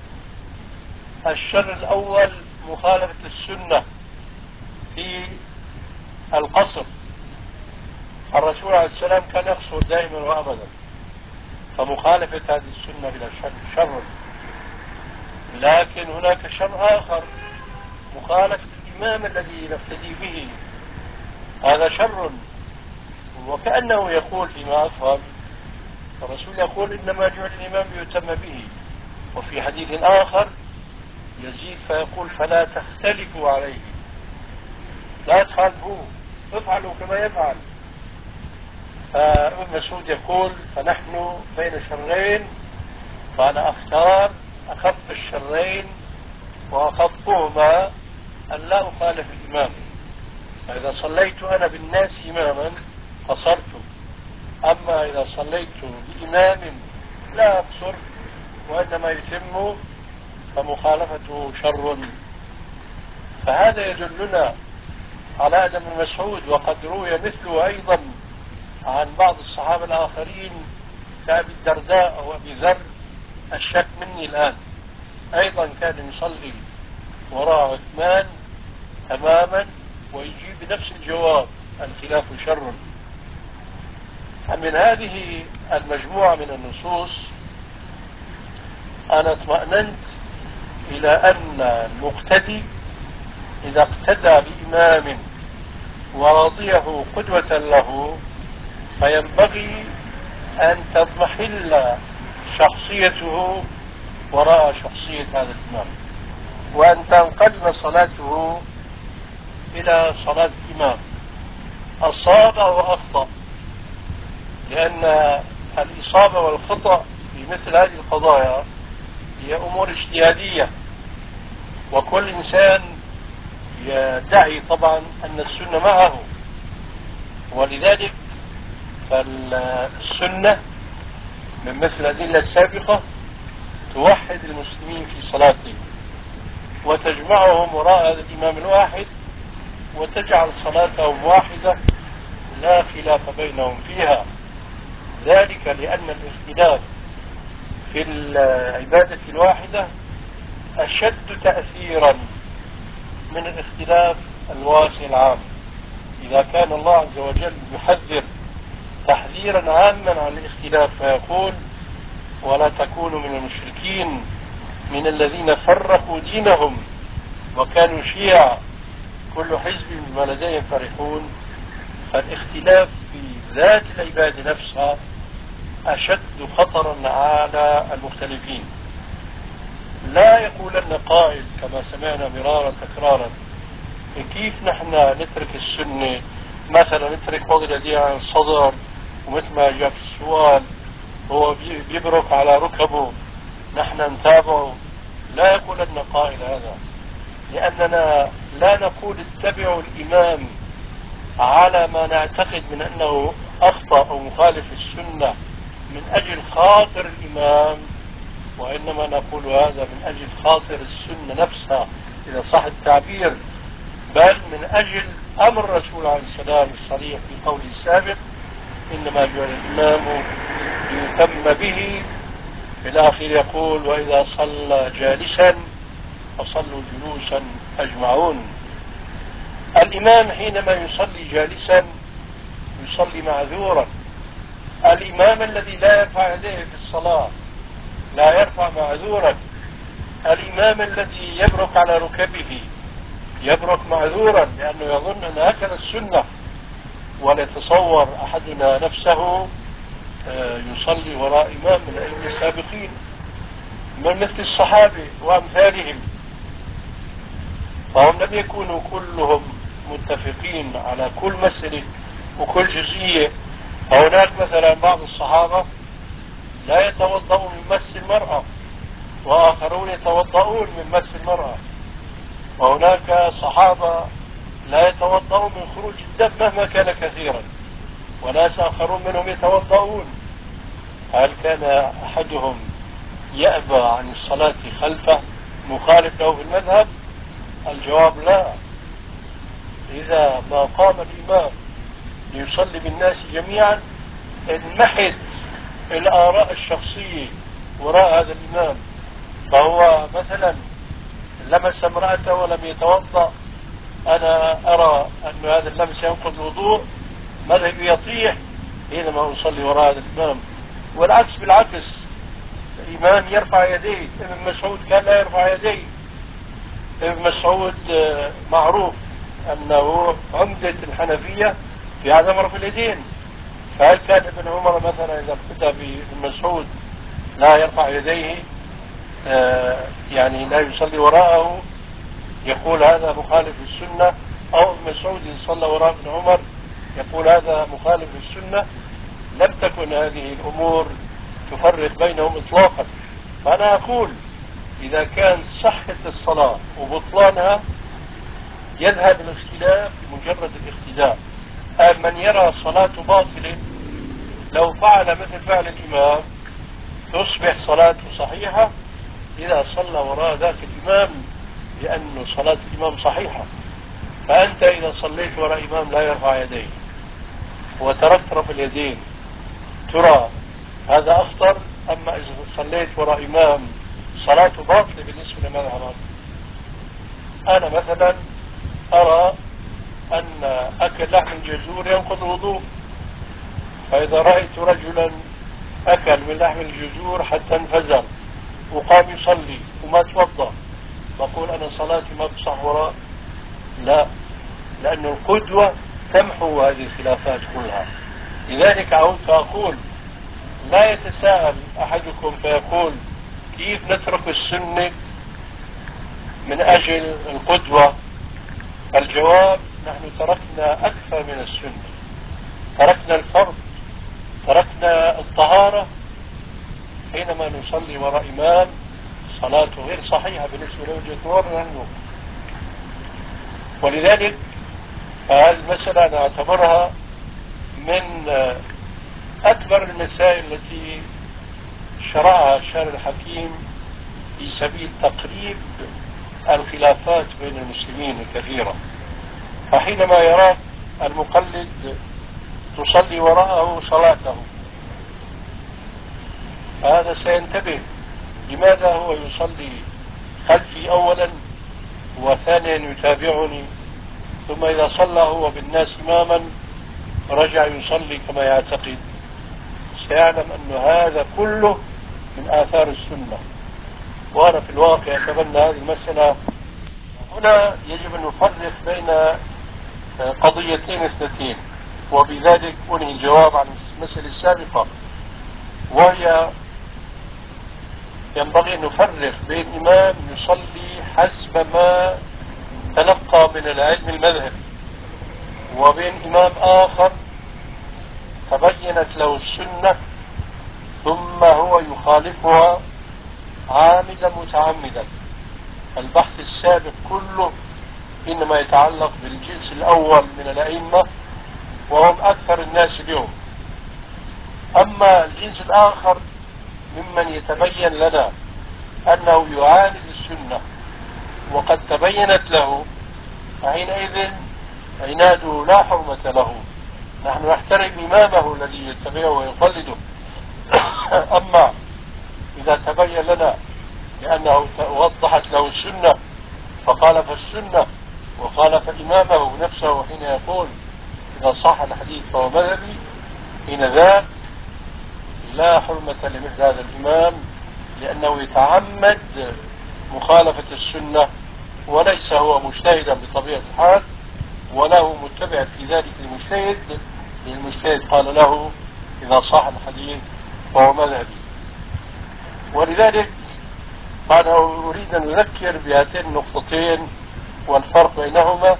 الشر الأول مخالفة السنة في القصر، الرسول عليه السلام كان يقصر دائما وأبدا، فمخالفة هذه السنة بلا شك شر. لكن هناك شر آخر، مخالفة الإمام الذي نقتدي به، هذا شر. وكأنه يقول فيما أفهم الرسول يقول: إنما جعل الإمام ليؤتم به. وفي حديث آخر يزيد فيقول: فلا تختلفوا عليه، لا تخالفوه، افعلوا كما يفعل. فابن مسعود يقول فنحن بين شرين، فأنا أختار أخف الشرين وأخفهما أن لا أخالف الإمام، فإذا صليت أنا بالناس إماما قصرت، أما إذا صليت بإمام لا أقصر وإنما يتم فمخالفته شر. فهذا يدلنا على أن ابن مسعود، وقد روي مثله أيضا عن بعض الصحابة الآخرين كأبي الدرداء أو أبي ذر الشك مني الآن، أيضا كان يصلي وراء عثمان تماما ويجيب بنفس الجواب الخلاف شر. من هذه المجموعة من النصوص أنا اطمأننت إلى أن المقتدي إذا اقتدى بإمام ورضيه قدوة له فينبغي أن تضمحل شخصيته وراء شخصية هذا الإمام، وأن تنقلب صلاته إلى صلاة الإمام أصاب أو أخطأ، لأن الإصابة والخطأ في مثل هذه القضايا هي أمور اجتهادية، وكل إنسان يدعي طبعا أن السنة معه، ولذلك فالسنة من مثل الأدلة السابقة توحد المسلمين في صلاتهم وتجمعهم وراء هذا الإمام الواحد وتجعل صلاتهم واحدة لا خلاف بينهم فيها، ذلك لأن الاختلاف في العبادة الواحدة أشد تأثيرا من الاختلاف الواسع العام. إذا كان الله عز وجل يحذر تحذيرا عاما عن الاختلاف فيقول ولا تكونوا من المشركين من الذين فرقوا دينهم وكانوا شيعا كل حزب بما لديهم فرحون، فالاختلاف في ذات العبادة نفسها أشد خطرا على المختلفين. لا يقولن قائل كما سمعنا مرارا تكرارا كيف نحن نترك السنة، مثلا نترك وضع اليدين عن الصدر ومثل ما جاء في السؤال هو بيبرك على ركبه نحن نتابعه. لا يقولن قائل هذا، لأننا لا نقول اتبعوا الإمام على ما نعتقد من أنه أخطأ أو مخالف السنة من أجل خاطر الإمام، وإنما نقول هذا من أجل خاطر السنة نفسها إذا صح التعبير، بل من أجل أمر الرسول عليه السلام الصريح في قوله السابق إنما جعل الإمام ليتم به، في الآخر يقول وإذا صلى جالسا فصلوا جلوسا أجمعون. الإمام حينما يصلي جالسا يصلي معذورا، الإمام الذي لا يرفع يديه في الصلاة لا يرفع معذورا، الإمام الذي يبرك على ركبه يبرك معذورا لأنه يظن أن هكذا السنة، ولا يتصور أحدنا نفسه يصلي وراء إمام من أئمة السابقين من مثل الصحابة وأمثالهم، فهم لم يكونوا كلهم متفقين على كل مسألة وكل جزئية. فهناك مثلا بعض الصحابة لا يتوضأون من مس المرأة وآخرون يتوضأون من مس المرأة، وهناك صحابة لا يتوضأون من خروج الدم مهما كان كثيرا، وناس آخرون منهم يتوضأون. هل كان أحدهم يأبى عن الصلاة خلفه مخالف له في المذهب؟ الجواب لا. إذا ما قام الإمام ليصلي بالناس جميعا انمحت الآراء الشخصية وراء هذا الإمام، فهو مثلا لمس امرأته ولم يتوضأ، أنا أرى أن هذا اللمس ينقض الوضوء، مذهبي يطيح حينما أصلي وراء هذا الإمام. والعكس بالعكس، الإمام يرفع يديه، ابن مسعود كان لا يرفع يديه، ابن مسعود معروف أنه عمدة الحنفية في عدم رفع اليدين، فهل كان ابن عمر مثلا إذا اقتدى بابن مسعود لا يرفع يديه يعني لا يصلي وراءه يقول هذا مخالف للسنة، أو ابن مسعود إذا صلى وراء ابن عمر يقول هذا مخالف للسنة؟ لم تكن هذه الأمور تفرق بينهم إطلاقا. فأنا أقول إذا كان صحة الصلاة وبطلانها يذهب الاختلاف بمجرد الاقتداء. من يرى صلاة باطل لو فعل مثل فعل الإمام تصبح صلاته صحيحة إذا صلى وراء ذاك الإمام، لأن صلاة الإمام صحيحة. فأنت إذا صليت وراء إمام لا يرفع يديه وتركت رفع اليدين، ترى هذا أخطر؟ أما إذا صليت وراء إمام صلاته باطلة بالنسبة لمذهبك. أنا مثلا أرى أن أكل لحم الجزور ينقض الوضوء، فإذا رأيت رجلا أكل من لحم الجزور حتى انفجر وقام يصلي وما توضأ، بقول أنا صلاتي ما بصح وراء؟ لا، لأن القدوة تمحو هذه الخلافات كلها. لذلك عودت أقول لا يتساءل أحدكم فيقول كيف نترك السنة من أجل القدوة. الجواب نحن تركنا أكثر من السنة، تركنا الفرض، تركنا الطهارة حينما نصلي وراء إمام صلاته غير صحيحة بالنسبة لوجهة نظرنا. ولذلك هذه المسألة أنا أعتبرها من أكبر المسائل التي شرعها الشارع الحكيم في سبيل تقريب الخلافات بين المسلمين الكثيرة. فحينما يراك المقلد تصلي وراءه صلاته، هذا سينتبه لماذا هو يصلي خلفي أولا وثانيا يتابعني، ثم إذا صلى هو بالناس إماما رجع يصلي كما يعتقد. سيعلم أن هذا كله من آثار السنة. وأنا في الواقع أتبنى هذه المسألة. هنا يجب أن نفرق بين قضيتين اثنتين، وبذلك أنهي الجواب عن المسألة السابقة، وهي ينبغي أن نفرق بين إمام يصلي حسب ما تلقى من العلم المذهبي، وبين إمام آخر تبينت له السنة ثم هو يخالفها عامدا متعمدا. البحث السابق كله إنما يتعلق بالجنس الأول من الأئمة وهم أكثر الناس اليوم. أما الجنس الآخر ممن يتبين لنا أنه يعاند السنة وقد تبينت له، فحينئذ عناده لا حرمة له، نحن نحترم إمامه الذي يتبعه ويقلده. أما إذا تبين لنا لأنه وضحت له السنة فخالف السنة وخالف إمامه نفسه حين يقول إذا صح الحديث فهو مذهبي، حين ذاك لا حرمة لمثل هذا الإمام، لأنه يتعمد مخالفة السنة وليس هو مجتهدا بطبيعة الحال، وله متبع في ذلك المجتهد، المجتهد قال له إذا صح الحديث فهو مذهبي. ولذلك أنا أريد أن أذكر بهاتين النقطتين والفرق بينهما،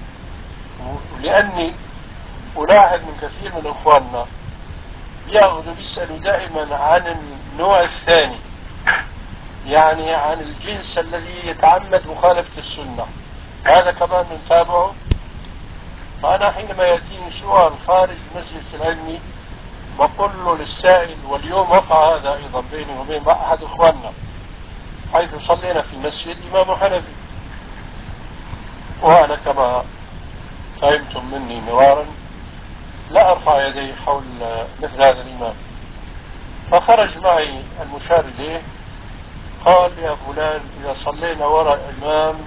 لأني ألاحظ من كثير من إخواننا يسألوا دائما عن النوع الثاني، يعني عن الجنس الذي يتعمد مخالفة السنة، هذا كمان نتابعه. فأنا حينما يأتيني سؤال خارج المجلس العلمي بقول له للسائل، واليوم وقع هذا أيضا بيني وبين أحد إخواننا، حيث صلينا في مسجد إمام حنفي، وأنا كما فهمتم مني مرارا لا أرفع يدي حول مثل هذا الإمام. فخرج معي المشار إليه قال يا فلان إذا صلينا وراء إمام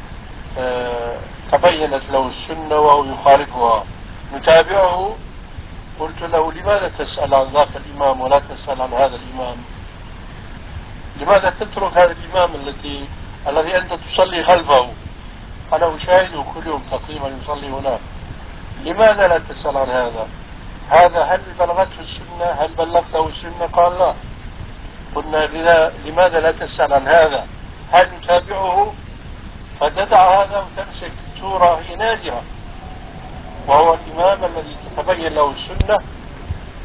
تبينت له السنة وهو يخالفها نتابعه. قلت له لماذا تسأل عن ذاك الإمام ولا تسأل عن هذا الإمام؟ لماذا تترك هذا الإمام الذي أنت تصلي خلفه؟ أنا أشاهده كل يوم تقريبا يصلي هناك، لماذا لا تسأل عن هذا هل بلغته السنة؟ هل بلغته السنة؟ قال لا. قلنا لماذا لا تسأل عن هذا؟ هل نتابعه؟ فتدع هذا وتمسك صورة هي نادرة، وهو الإمام الذي تتبين له السنة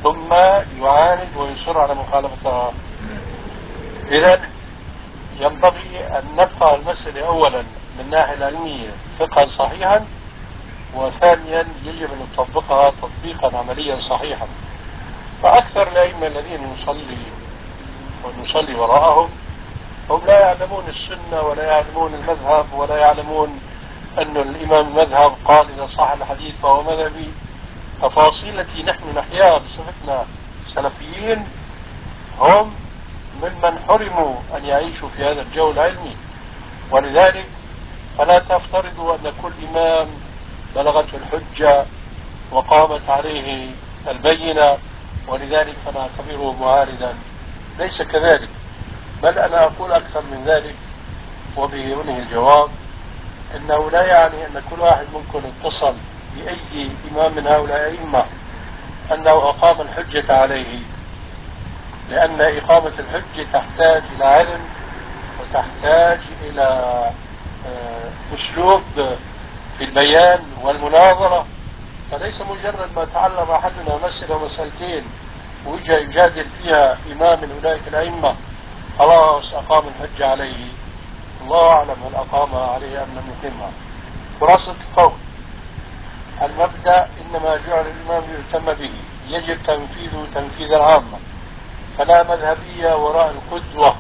ثم يعاند ويصر على مخالفتها. إذا ينبغي أن نفقه المسألة أولا من الناحية العلمية فقها صحيحا، وثانيا يجب أن نطبقها تطبيقا عمليا صحيحا. فأكثر الأئمة الذين نصلي وراءهم هم لا يعلمون السنة ولا يعلمون المذهب ولا يعلمون أن الإمام المذهب قال إذا صح الحديث فهو مذهبي. تفاصيل التي نحن نحياها بصفتنا سلفيين هم ممن حرموا أن يعيشوا في هذا الجو العلمي. ولذلك فلا تفترضوا أن كل إمام بلغته الحجة وقامت عليه البينة ولذلك فنعتبره معارضا. ليس كذلك، بل أنا أقول أكثر من ذلك وبه أنهي الجواب. إنه لا يعني أن كل واحد منكم اتصل بأي إمام من هؤلاء الأئمة أنه أقام الحجة عليه، لأن إقامة الحجة تحتاج إلى علم وتحتاج إلى أسلوب في البيان والمناظرة. فليس مجرد ما تعلم أحدنا مسألة ومسألتين وجاء يجادل فيها إمام من أولئك الأئمة خلاص أقام الحجة عليه. الله أعلم هل أقامها عليه أم لم يقيمها. خلاصة القول، المبدأ إنما جعل الإمام يهتم به، يجب تنفيذه تنفيذ العامة، فلا مذهبية وراء القدوة.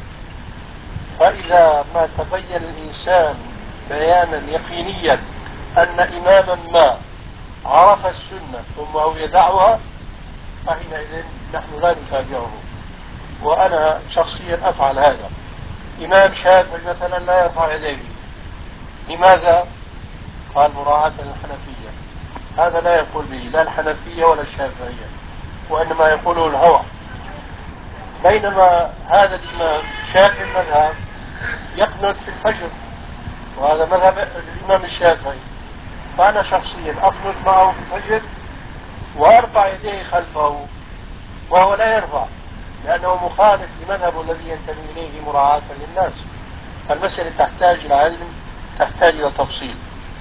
فإذا ما تبين الإنسان بيانا يقينيا أن إماما ما عرف السنة ثم هو يدعها فحينئذ نحن لا نتابعه. وأنا شخصيا أفعل هذا. إمام شافعي مثلا لا يرفع يديه، لماذا؟ قال مراعاة للحنفية. هذا لا يقول به لا الحنفية ولا الشافعية، وإنما يقوله الهوى. بينما هذا الإمام شافعي المذهب يقنط في الفجر، وهذا مذهب الإمام الشافعي، فأنا شخصيا أقنط معه في الفجر وأرفع يديه خلفه وهو لا يرفع، لأنه مخالف لمذهبه الذي ينتمي إليه مراعاة للناس. المسألة تحتاج إلى علم، تحتاج إلى تفصيل.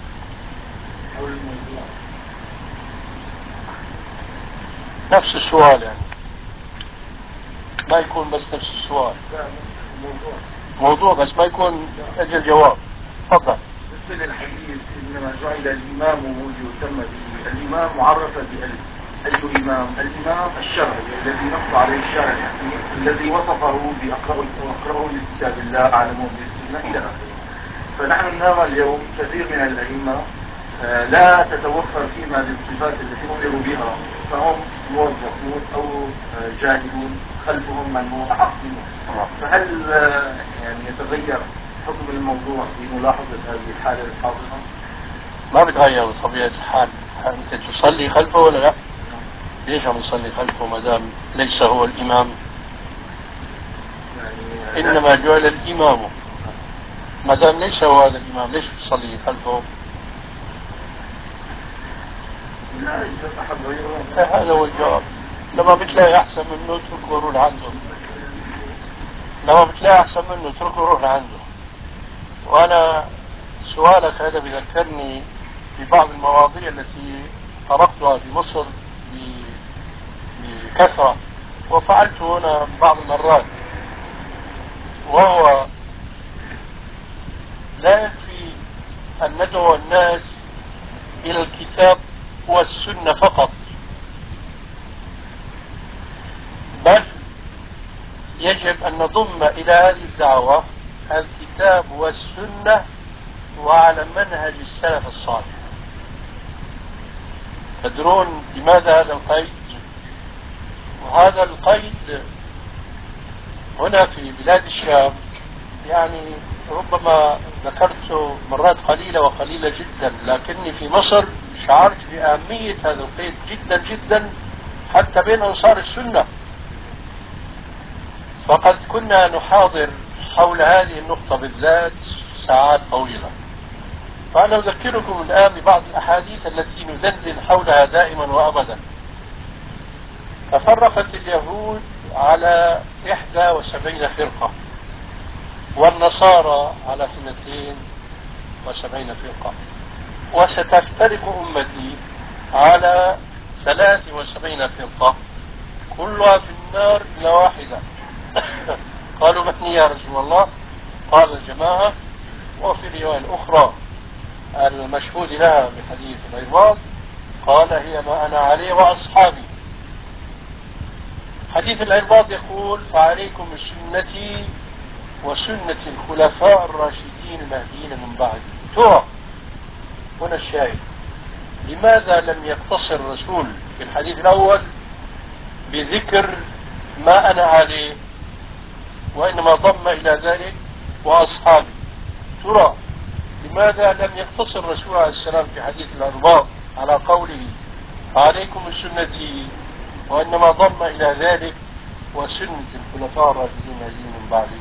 نفس السؤال يعني ما يكون بس نفس السؤال، موضوع بس ما يكون أجل جواب. تفضل.
بالنسبة للحديث إنما جعل الإمام يهتم به، الإمام معرف بألف. أي إمام؟ الإمام الشرعي الذي نص عليه الشارع الحكيم، الذي وصفه بأقرأه لكتاب الله أعلمه بالسنة إلى آخره. فنحن نرى اليوم كثير من الأئمة لا تتوفر فيما للصفات التي أمروا بها، فهم موظفون أو جاهلون، خلفهم من هو أحق منهم. فهل يعني يتغير حكم الموضوع بملاحظة هذه الحالة الحاضرة؟
ما بتغير طبيعة الحال. أنت تصلي خلفه ولا لا؟ ليش عم يصلي خلفه ما دام ليس هو الإمام؟ يعني إنما جعل الإمام، ما دام ليس هو هذا الإمام ليش تصلي خلفه؟
لا يوجد أحد غيره.
هذا هو الجواب. لما بتلاقي أحسن منه اتركه روح عنده، لما بتلاقي أحسن منه اتركه روح عنده. وأنا سؤالك هذا بذكرني ببعض المواضيع التي طرقتها في مصر بكثرة وفعلت هنا بعض المرات، وهو لا يكفي أن ندعو الناس إلى الكتاب والسنة فقط، بل يجب أن نضم إلى هذه الدعوة الكتاب والسنة وعلى منهج السلف الصالح. تدرون لماذا هذا القيد؟ وهذا القيد هنا في بلاد الشام يعني ربما ذكرته مرات قليلة وقليلة جدا، لكني في مصر شعرت بأهمية هذا القيد جدا جدا حتى بين أنصار السنة. فقد كنا نحاضر حول هذه النقطة بالذات ساعات طويلة. فأنا أذكركم الآن ببعض الأحاديث التي ندندن حولها دائما وأبدا. تفرقت اليهود على 71 فرقة، والنصارى على 72 فرقة، وستفترق أمتي على 73 فرقة كلها في النار إلا واحدة. قالوا من هي يا رسول الله؟ قال الجماعة. وفي رواية أخرى المشهود لها بحديث العرباض قال هي ما أنا عليه وأصحابي. حديث العرباض يقول فعليكم بسنتي وسنة الخلفاء الراشدين المهديين من بعد. ترى هنا الشاهد، لماذا لم يقتصر الرسول في الحديث الأول بذكر ما أنا عليه وإنما ضم إلى ذلك وأصحابي؟ ترى لماذا لم يقتصر الرسول عليه السلام في حديث الأرباط على قوله عليكم بسنتي وإنما ضم إلى ذلك وسنة الخلفاء الراشدين من بعده؟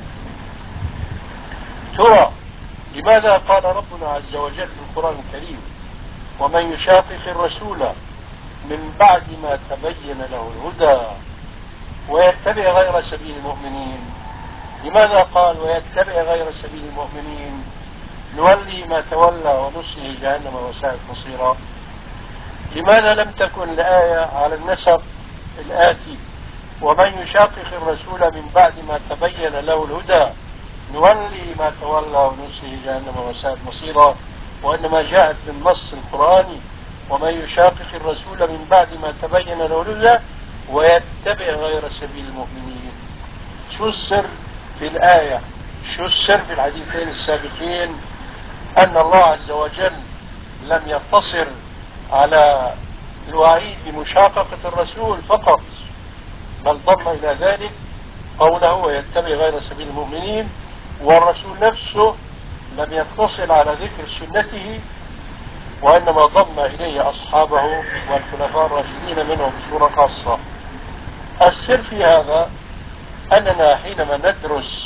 ترى لماذا قال ربنا عز وجل في القرآن الكريم ومن يشاقق الرسول من بعد ما تبين له الهدى ويتبع غير سبيل المؤمنين؟ لماذا قال ويتبع غير سبيل المؤمنين نولي ما تولى ونصله جهنم وساءت مصيرا؟ لماذا لم تكن الآية على النسق الآتي ومن يشاقق الرسول من بعد ما تبين له الهدى نولي ما تولى ونصله جهنم وساءت مصيرا، وإنما جاءت بالنص القرآني ومن يشاقق الرسول من بعد ما تبين له الهدى ويتبع غير سبيل المؤمنين؟ شو السر في الآية؟ شو السر في الحديثين السابقين؟ أن الله عز وجل لم يقتصر على الوعيد بمشاققة الرسول فقط، بل ضم إلى ذلك قوله ويتبع غير سبيل المؤمنين، والرسول نفسه لم يقتصر على ذكر سنته وإنما ضم إليه أصحابه والخلفاء الراشدين منهم بصورة خاصة. السر في هذا أننا حينما ندرس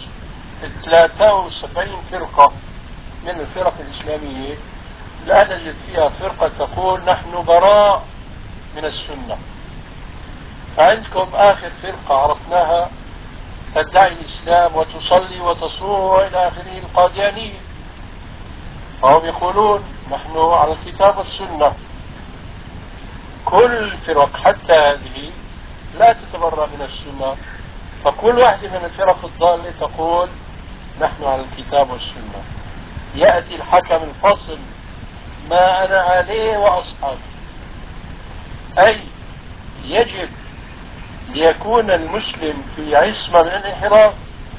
73 فرقة من الفرق الإسلامية لا نجد فيها فرقة تقول نحن براء من السنة. فعندكم آخر فرقة عرفناها تدعي الإسلام وتصلي وتصوم وإلى آخره القاديانية، فهم يقولون نحن على الكتاب والسنة. كل الفرق حتى هذه لا تتبرأ من السنة، فكل واحدة من الفرق الضالة تقول نحن على الكتاب والسنة. يأتي الحكم الفصل ما أنا عليه وأصحابي، أي يجب ليكون المسلم في عصمة من الانحراف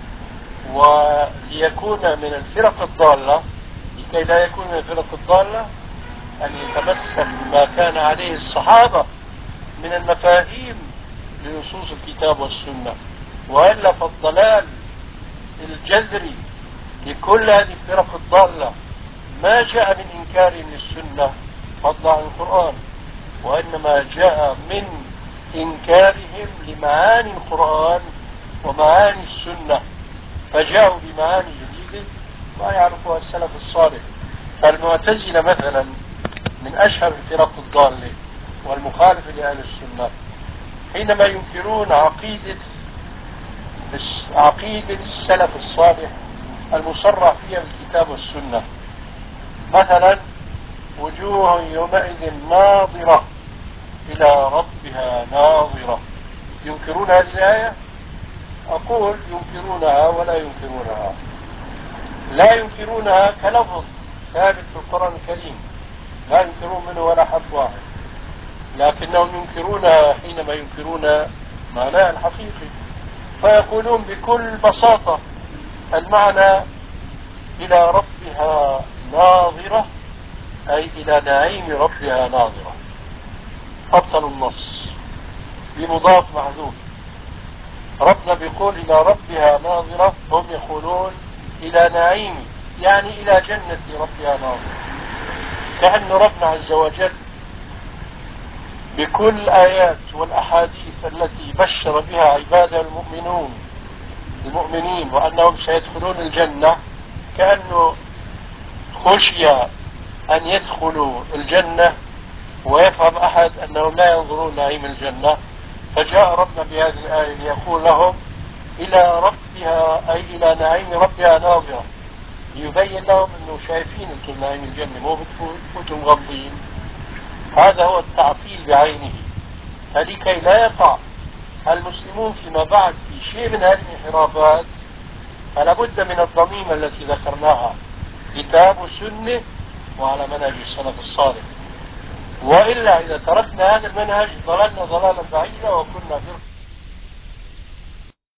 وليكون من الفرق الضالة، لكي لا يكون من الفرق الضالة أن يتمسك بما كان عليه الصحابة من المفاهيم لنصوص الكتاب والسنة، وإلا فالضلال الجذري لكل هذه الفرق الضالة ما جاء من إنكار للسنة فضلا عن القرآن، وإنما جاء من إنكارهم لمعاني القرآن ومعاني السنة، فجاءوا بمعاني جديدة ما يعرفها السلف الصالح. فالمعتزلة مثلا من أشهر الفرق الضالة والمخالفة لأهل السنة حينما ينكرون عقيدة السلف الصالح المصرح فيها بالكتاب والسنة، مثلا وجوه يومئذ ناظرة إلى ربها ناظرة، ينكرون هذه الآية؟ أقول ينكرونها ولا ينكرونها. لا ينكرونها كلفظ ثابت في القرآن الكريم لا ينكرون منه ولا حرف واحد، لكنهم ينكرونها حينما ينكرون معناها الحقيقي، فيقولون بكل بساطة المعنى إلى ربها ناظرة أي إلى نعيم ربها ناظرة، أبطلوا النص بمضاف محذوف. ربنا بيقول إلى ربها ناظرة، هم يقولون إلى نعيم يعني إلى جنة ربها ناظرة، كأن ربنا عز وجل بكل الآيات والأحاديث التي بشر بها عباده المؤمنين وأنهم سيدخلون الجنة، كأنه خشي أن يدخلوا الجنة ويفهم أحد أنهم لا ينظرون نعيم الجنة، فجاء ربنا بهذه الآية ليقول لهم إلى ربها أي إلى نعيم ربها ناظرة، ليبين لهم أنه شايفين أنتم نعيم الجنة مو بتفوتوا مغمضين. هذا هو التعطيل بعينه، فلكي لا يقع المسلمون فيما بعد في شيء من هذه الانحرافات، فلا بد من الضميمة التي ذكرناها، كتاب وسنة وعلى منهج السلف الصالح. وإلا إذا تركنا هذا المنهج ضللنا ضلالا بعيدا وكنا فرقة